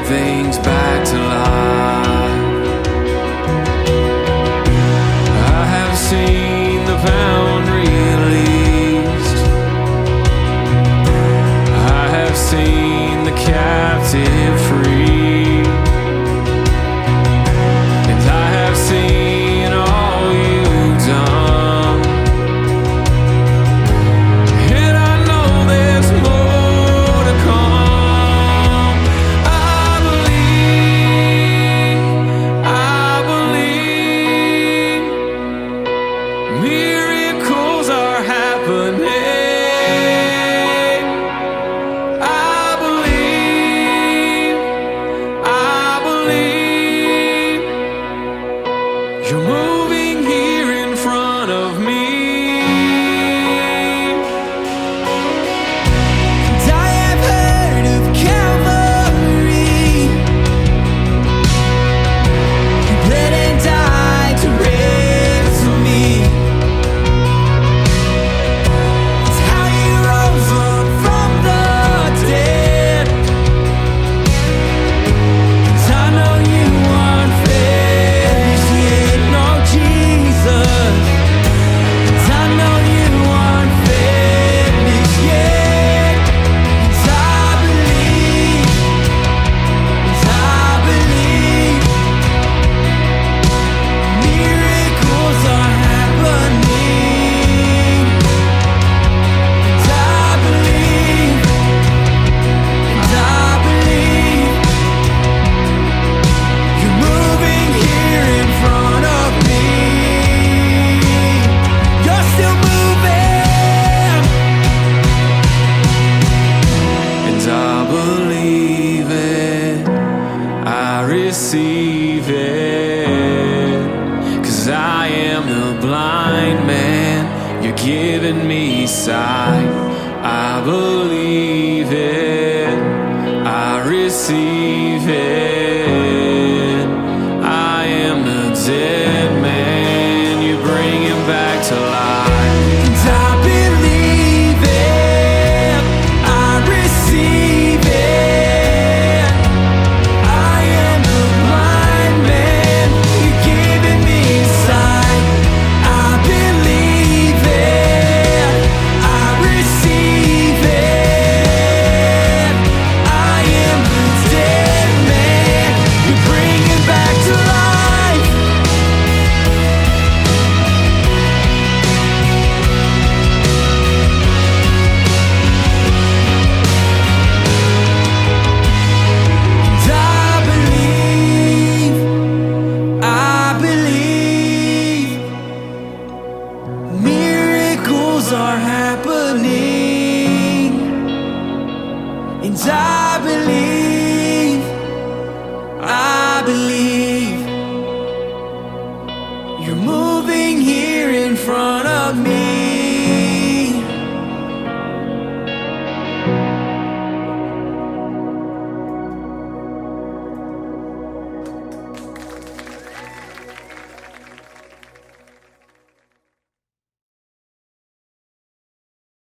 things back to life. I have seen the pound released. I have seen the captive free. And I have seen all you've done. And I know there's more to come. I believe miracles are happening. You're moving here in front of me. And I have heard of Calvary. You bled and died to ransom me. It's how you rose up from the dead. And I know you aren't finished yet, no Jesus. And I know you aren't finished yet. And I believe miracles are happening. And I believe you're moving here in front of me. You're still moving. And I believe it. I receive it. 'Cause I am the blind man. You're giving me sight. I believe it. I receive it.